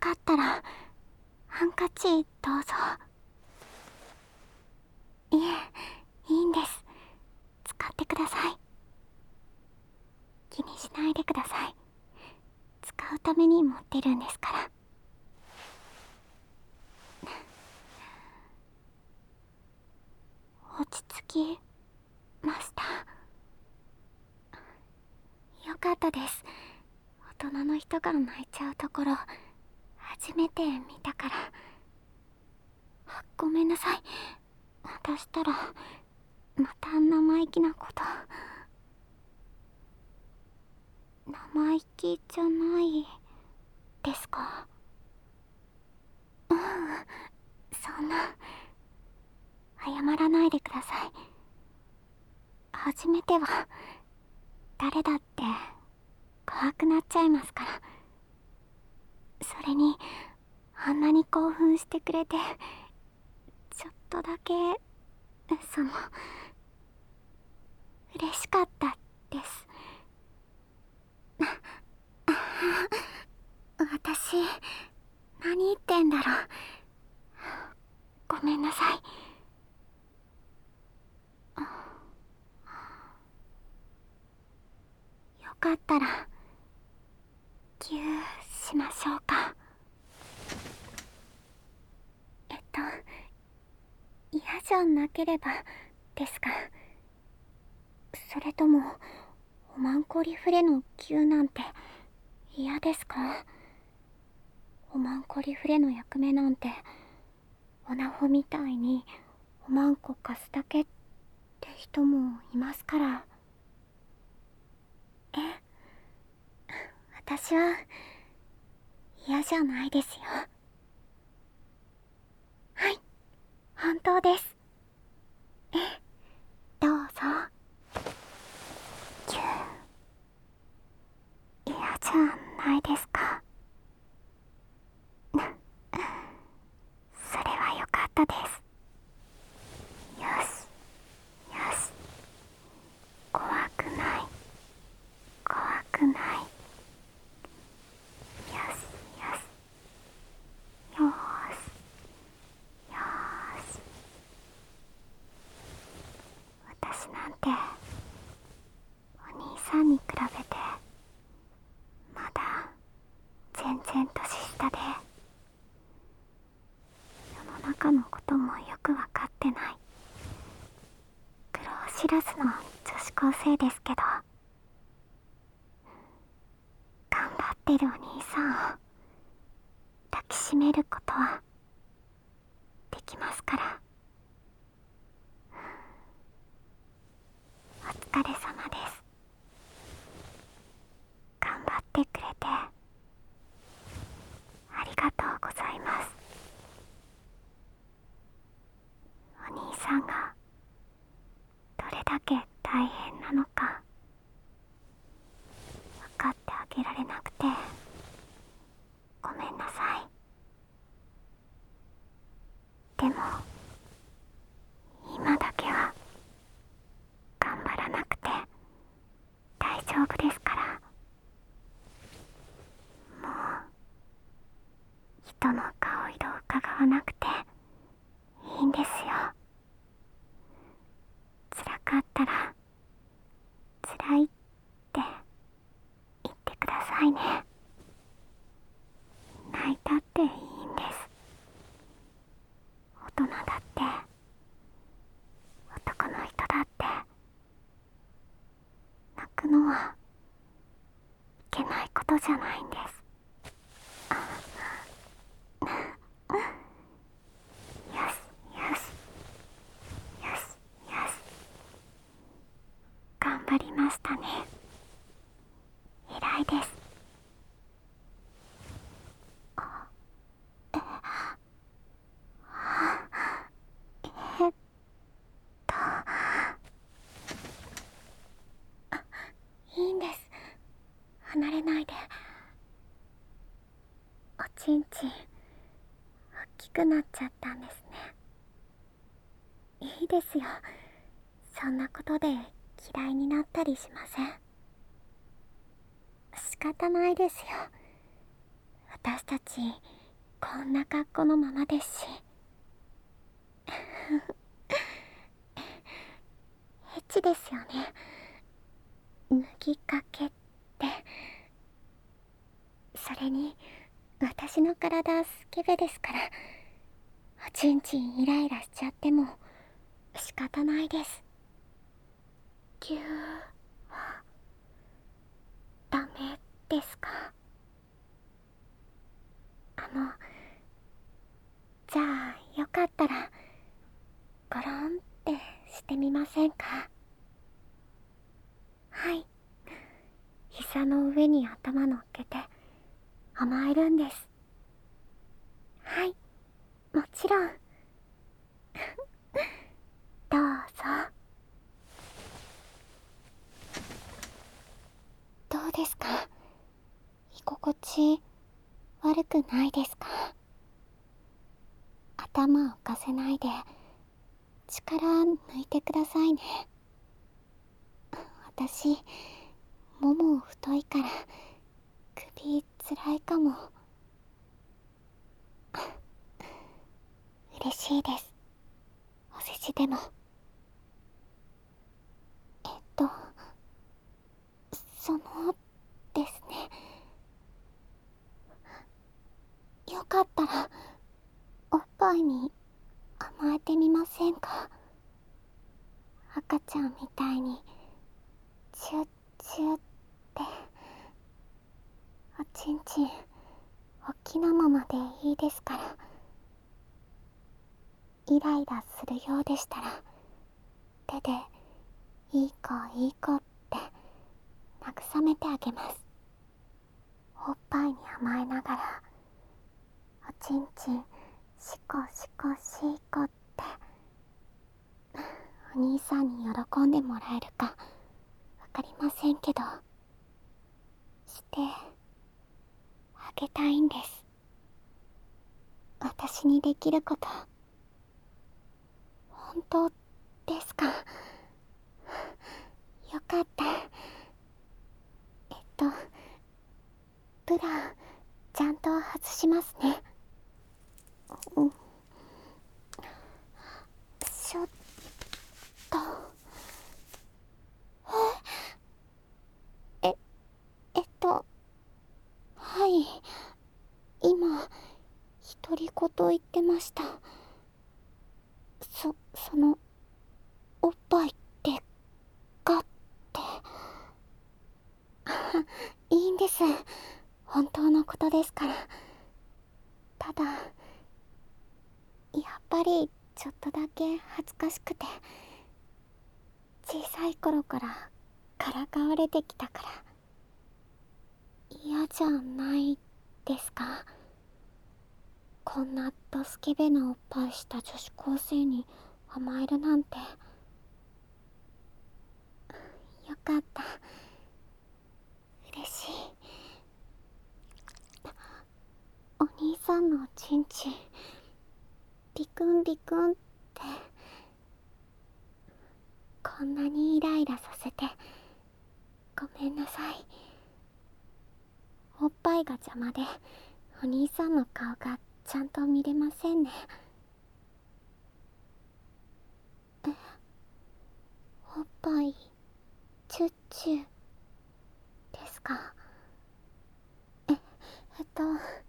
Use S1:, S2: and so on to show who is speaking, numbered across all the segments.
S1: かったらハンカチどうぞ。いえ、いいんです。使ってください。気にしないでください。使うために持ってるんですから。落ち着きました。よかったです。大人の人が泣いちゃうところ初めて見たから。ごめんなさい。私ったらまた生意気なこと。生意気じゃないですか？うん、そんな。謝らないでください。初めては誰だって怖くなっちゃいますから。それにあんなに興奮してくれて、ちょっとだけ嬉しかったです。私何言ってんだろう。ごめんなさい。よかったらギューしましょうか。嫌じゃなければですが。それともおまんこリフレのギューなんて嫌ですか？おまんこリフレの役目なんておなほみたいにおまんこ貸すだけって人もいますから。え、私は嫌じゃないですよ。はい、本当です。え、どうぞ。ギュー、嫌じゃないですか？それはよかったです。よしよし、怖くない怖くない。よしよし、よーしよーし。私なんてお兄さんに比べてまだ全然年下で、世の中のこともよくわかってない苦労知らずの女子高生ですけど、頑張ってるお兄さんを抱きしめることはできますから。お疲れ様です。頑張ってくれてありがとうございます。お兄さんがどれだけ大変なのか分かってあげられなくてごめんなさい。でも今だけは頑張らなくて大丈夫ですから。もう人の顔色を伺わなくていいんですよ。辛かったら辛いって言ってくださいね。泣いたっていいんです。大人だって男の人だって泣くのはいけないことじゃないんです。よしよしよしよし、頑張りましたね。偉いです。えっといいんです。離れないで。おちんちん大きくなっちゃったんですね。いいですよ。そんなことで嫌いになったりしません。仕方ないですよ。私たちこんな格好のままですし。エッチですよね。脱ぎかけって。それに私の体スケベですから、おちんちんイライラしちゃっても仕方ないです。ぎゅーはダメですか？じゃあよかったらゴロンってしてみませんか？はい、膝の上に頭乗っけて甘えるんです。はい、もちろん。どうぞ。どうですか？居心地悪くないですか？頭を浮かせないで力抜いてくださいね。私もも太いから首つらいかも。嬉しいです。お世辞でも。えっとそのですね、よかったらおっぱいに甘えてみませんか？赤ちゃんみたいにチュッチュッって。おちんちんおっきなままでいいですから。イライラするようでしたら手でいい子いい子って慰めてあげます。おっぱいに甘えながらおちんちんシコシコシーコって。お兄さんに喜んでもらえるかわかりませんけど、してあげたいんです。私にできること。本当ですか？よかった。ブラちゃんと外しますね。うん、ちょっと。えはい、今独り言言ってました。そのおっぱいってかって。いいんです、本当のことですから。ただやっぱりちょっとだけ恥ずかしくて、小さい頃からからかわれてきたから。嫌じゃないですか？こんなドスケベなおっぱいした女子高生に甘えるなんて。よかった、嬉しい。お兄さんのおちんちんビクンビクンって。こんなにイライラさせてごめんなさい。おっぱいが邪魔でお兄さんの顔がちゃんと見れませんね。おっぱいチュッチュですか？えっと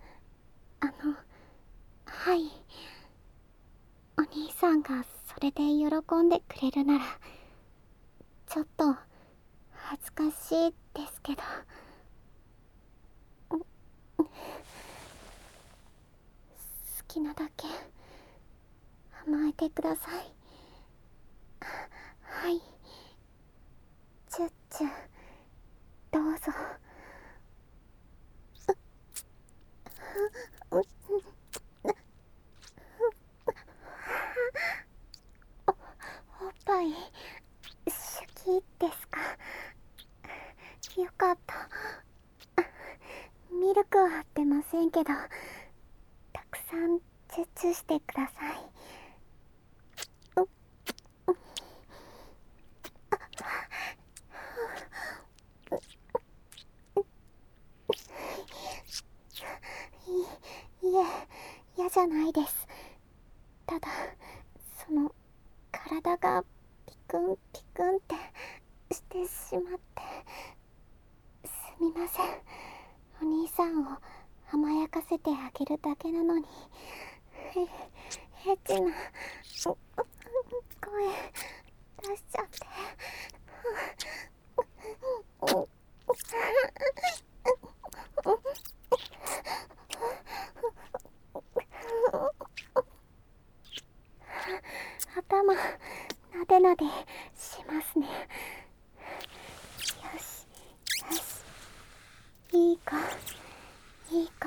S1: はい、お兄さんがそれで喜んでくれるならちょっと恥ずかしいですけど。好きなだけ甘えてください。はい、チュッチュどうぞ。おっぱい好きですか？よかった。ミルクは出ませんけど、たくさんチュッチュしてください。いえ、 ゃないです。ただ体がピクンピクンってしてしまって。すみません。お兄さんを甘やかせてあげるだけなのに、エッチな声出しちゃって。頭なでなでしますね。よしよし、いいかいいか。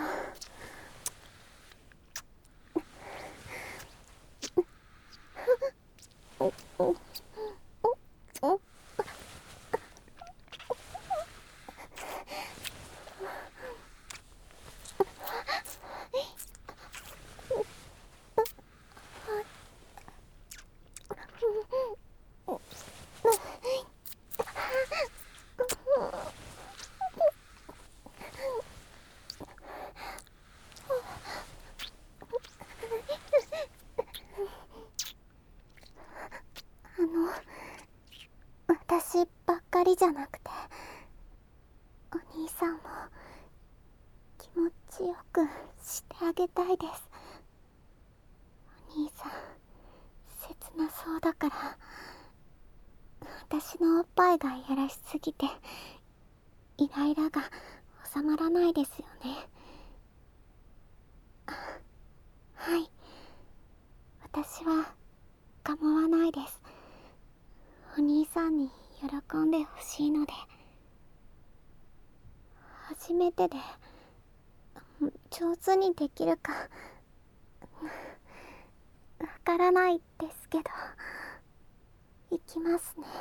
S1: 私ばっかりじゃなくて、お兄さんも気持ちよくしてあげたいです。お兄さん切なそうだから、私のおっぱいがやらしすぎてイライラが収まらないですよね。はい、私は構わないです。お兄さんに喜んでほしいので。初めてで上手にできるかわからないですけど、いきますね。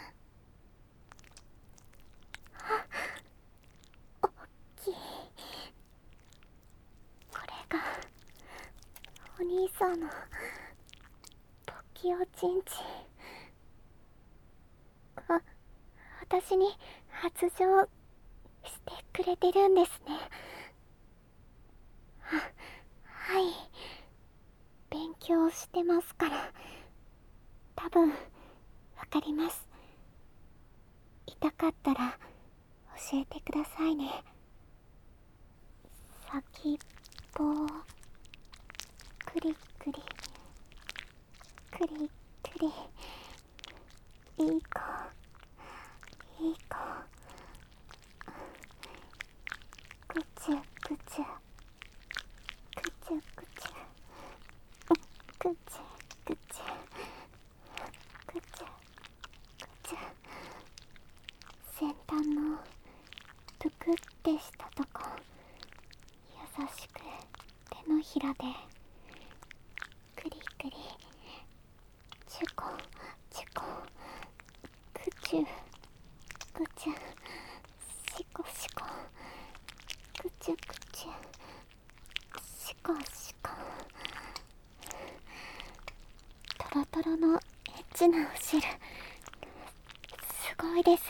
S1: おっきい。これがお兄さんのポキオチンチン。私に発情してくれてるんですね。はい、勉強してますから多分わかります。痛かったら教えてくださいね。先っぽをクリクリクリクリ。いい子いい子。ぐちゅぐちゅぐちゅぐちゅぐちゅぐちゅぐちゅぐちゅ。先端のぷくってしたとこ、優しく手のひらでクリクリチュコチュコ。ぐちゅぐちゅシコシコ。ぐちゅぐちゅシコシコ。トロトロのエッチなお汁、すごいです。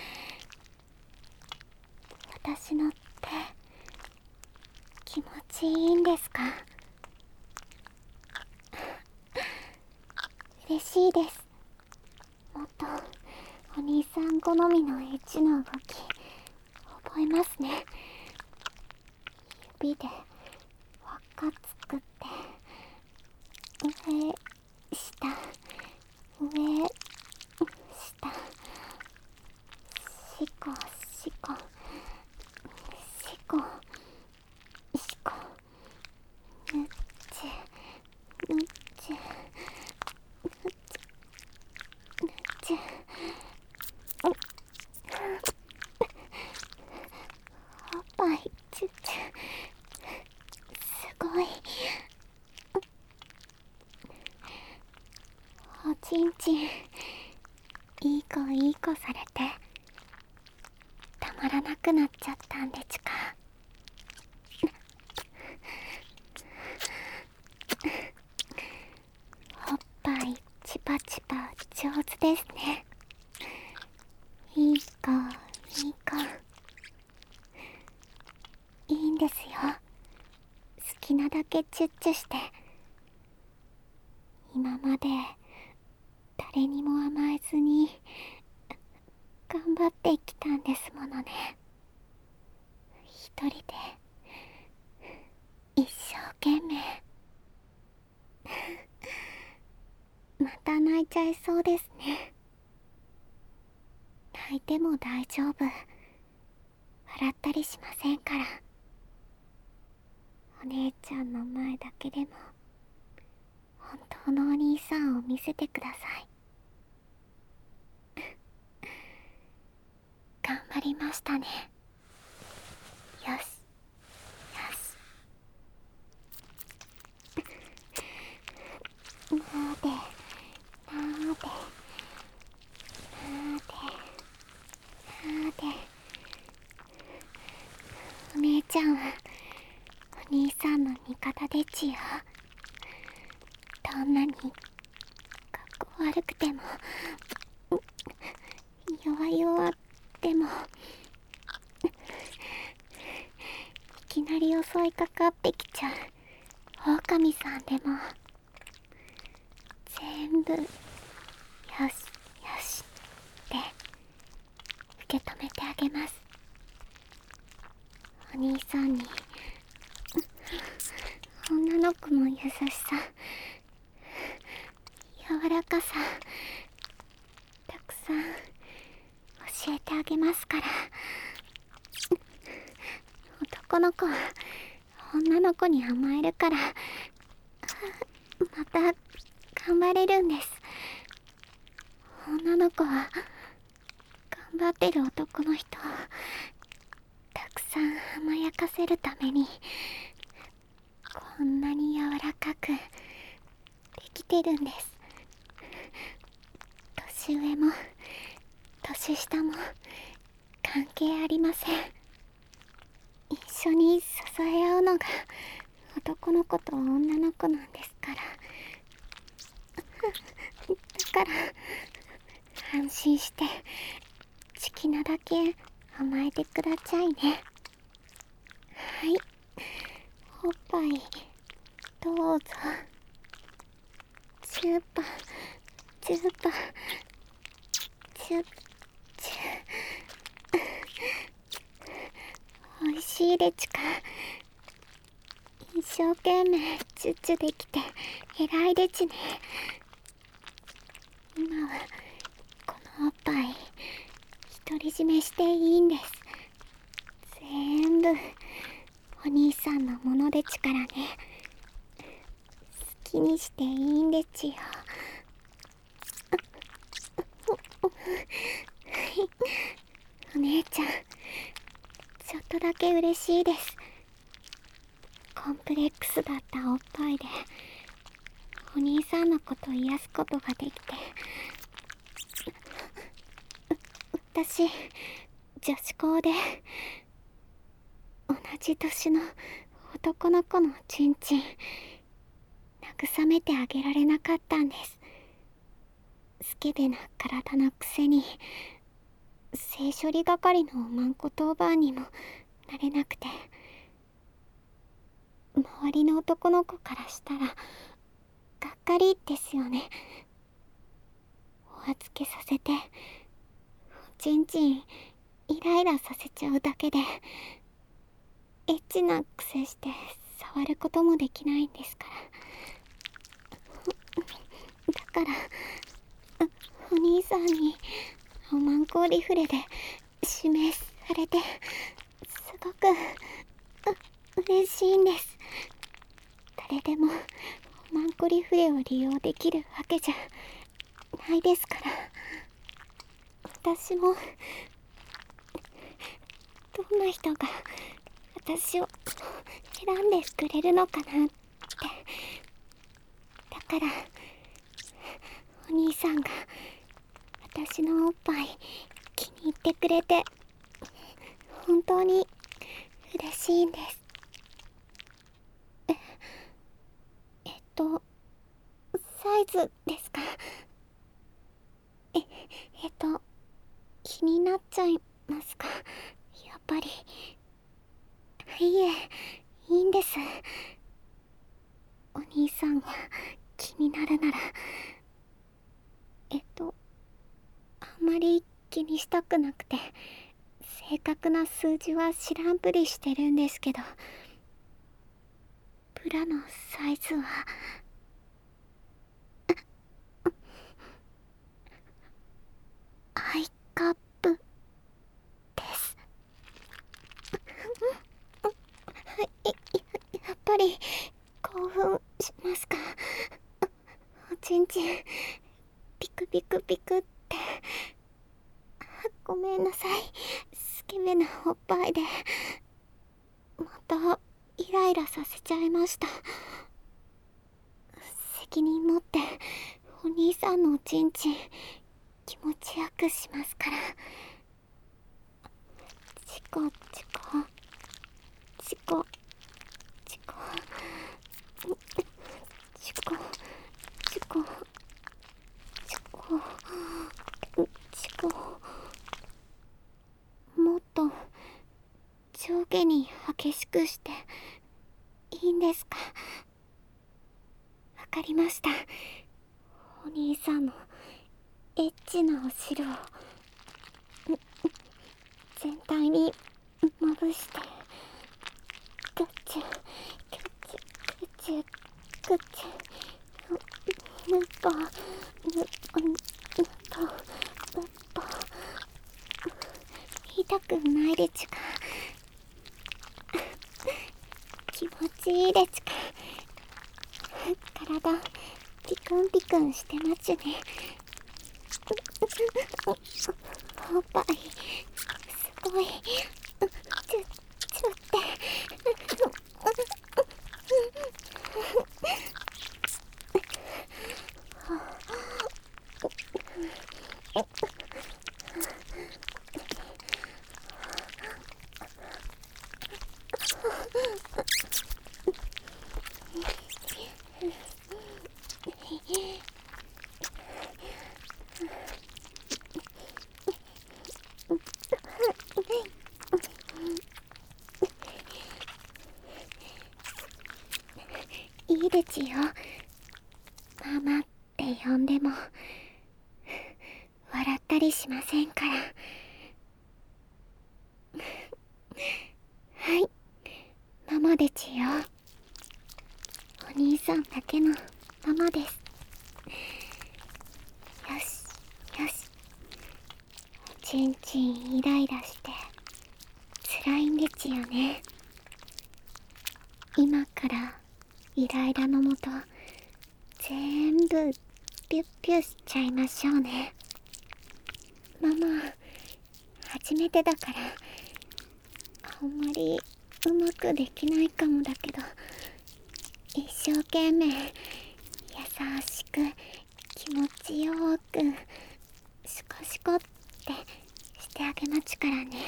S1: 私の手気持ちいいんですか？嬉しいです。もっとお兄さん好みのエッチな動き覚えますね。指で輪っか作って、上下上下、シコシコシコシコ。ぬっちぬっちぬっち。おっぱいチュッチュ、すごい。おちんちんいい子いい子されてたまらなくなっちゃったんでちか。おっぱいチパチパ上手ですね。いい子いい子。いいんですよ。好きなだけチュッチュして、今まで誰にも甘えずに頑張ってきたんですものね。一人で一生懸命。また泣いちゃいそうですね。泣いても大丈夫。笑ったりしませんから。お姉ちゃんの前だけでも本当のお兄さんを見せてください。頑張りましたね。よしよし。なーでなーでなーでなーで。お姉ちゃんはお兄さんの味方でちよ。どんなにかっこ悪くても弱々でもいきなり襲いかかってきちゃう狼さんでも全部よしよしって受け止めてあげます。お兄さんに女の子の優しさ、柔らかさたくさん教えてあげますから。男の子は女の子に甘えるからまた頑張れるんです。女の子は頑張ってる男の人をたくさん甘やかせるためにこんなに柔らかくできてるんです。年上も年下も関係ありません。一緒に支え合うのが男の子と女の子なんですから。だから安心して好きなだけ甘えてくださいね。はい、おっぱいどうぞ。チューパチューパチューチュー。おいしいでちか。一生懸命チュッチュできて偉いでちね。今はこのおっぱい独り占めしていいんです。全部お兄さんのものでちからね。好きにしていいんでちよ。お姉ちゃんちょっとだけ嬉しいです。コンプレックスだったおっぱいでお兄さんのこと癒すことができて。私女子校で同じ年の男の子のチンチン慰めてあげられなかったんです。スケベな体のくせに性処理係のマンコ当番にもなれなくて、周りの男の子からしたらがっかりですよね。お預けさせておちんちんイライラさせちゃうだけでエッチな癖して触ることもできないんですから。だからお兄さんにロマンコリフレで指名されてすごく嬉しいんです。誰でもロマンコリフレを利用できるわけじゃないですから。私もどんな人が私を選んでくれるのかなって。だからお兄さんが私のおっぱい気に入ってくれて本当に嬉しいんです。サイズですか？気になっちゃいますか？やっぱり。いえ、いいんです。 さんが気になるなら、あんまり気にしたくなくて、正確な数字は知らんぷりしてるんですけど、ブラのサイズはアイカップです。やっぱり興奮しますか？おちんちんピクピクピクって。ごめんなさい、スケベなおっぱいでまたイライラさせちゃいました。責任持ってお兄さんのおちんちん気持ちよくしますから。チコチコチコチコチコチコチコチコ、もっと上下に激しくしていいんですか？わかりました。お兄さんのエッチなお汁を全体にまぶして、グッチュグッチュグッチュグッチュ、ぬっぽぬっぽぬっぽぬっぽ、痛くないでちゅか？気持ちいいでちゅか？体ピクンピクンしてまちゅね。おっぱいすごいちょっていいでちゅよ。ママって呼んでも笑ったりしませんから。はい、ママでちゅよ。お兄さんだけのママです。よしよし。おちんちんイライラして辛いんでちゅよね。今からイライラのもと全部ピュッピュしちゃいましょうね。ママ初めてだからあんまりうまくできないかもだけど、一生懸命優しく気持ちよくシコシコってしてあげまちゅからね。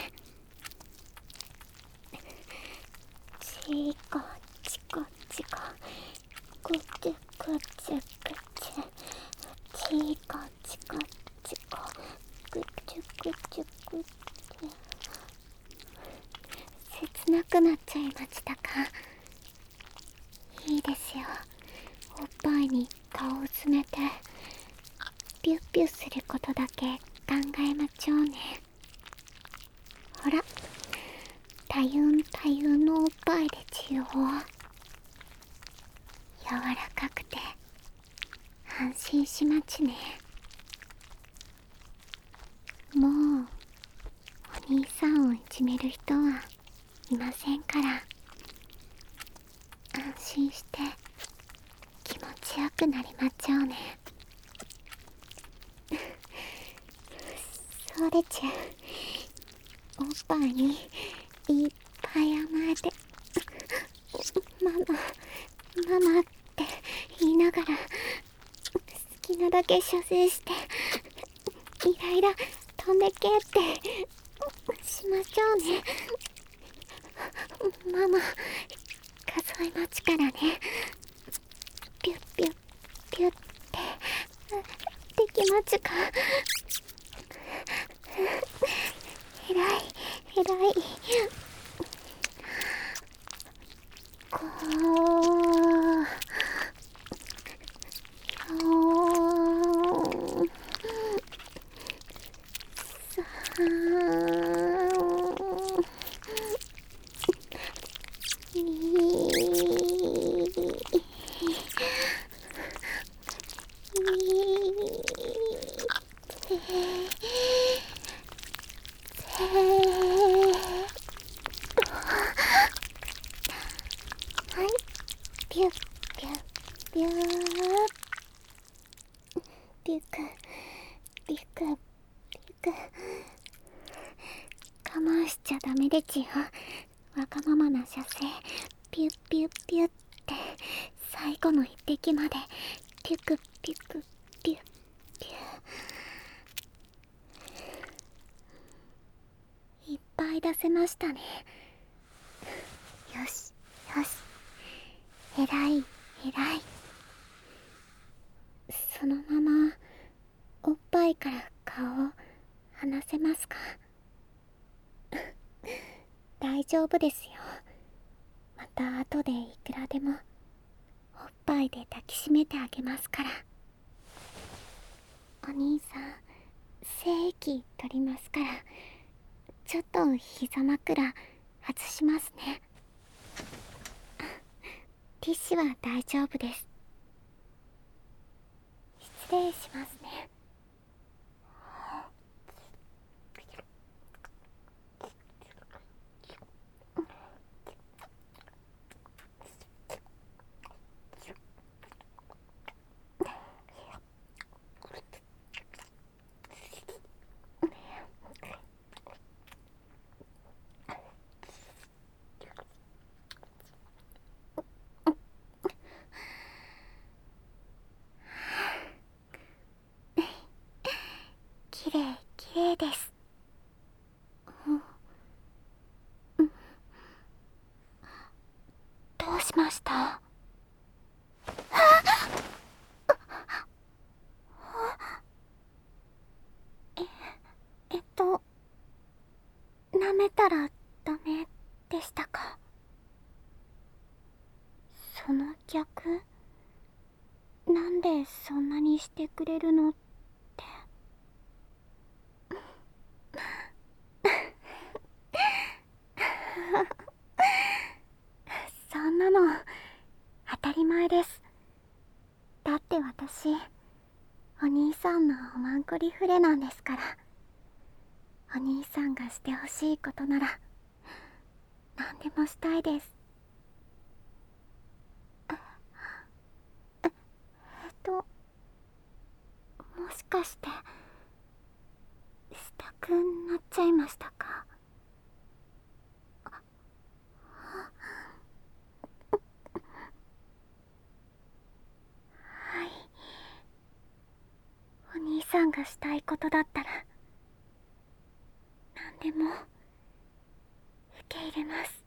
S1: チコチコチコグチュグチュグチュ、チコチコチコグチュグチュグチュ。切なくなっちゃいましたか？いいですよ。おっぱいに顔を詰めてピュッピュすることだけ考えまちょうね。ほら、たゆんたゆんのおっぱいでちゅよ。柔らかくて安心しまちね。もうお兄さんをいじめる人はいませんから、安心して気持ちよくなりまちょうね。そうでちゅ。おっぱいにいっぱい甘えてママママって言いながら好きなだけ射精してイライラ飛んでけってしましょうね。ママ数えまちからね。ピュッピュッピュッってできまちゅか？えらいえらい。こはい、ピュッピュッピュー、ピュクピュクピュク。我慢しちゃダメでちよ。わがままな射精、ピュッピュッピュッって最後の一滴までピュクピュクピュッピュ。いっぱい出せましたね。よしよし、えらいえらい。そのままおっぱいから顔を離せますか？大丈夫ですよ。また後でいくらでもおっぱいで抱きしめてあげますから。お兄さん、精液取りますから、ちょっと膝枕外しますね。ティッシュは大丈夫です。失礼しますね。きれいきれいです。どうしました？えっと舐めたらダメでしたか？その逆、なんでそんなにしてくれるのって。そんなの当たり前です。だって私、お兄さんのおまんこリフレなんですから。お兄さんがしてほしいことなら何でもしたいです。もしかしてしたくなっちゃいましたか？はい、お兄さんがしたいことだったら何でも受け入れます。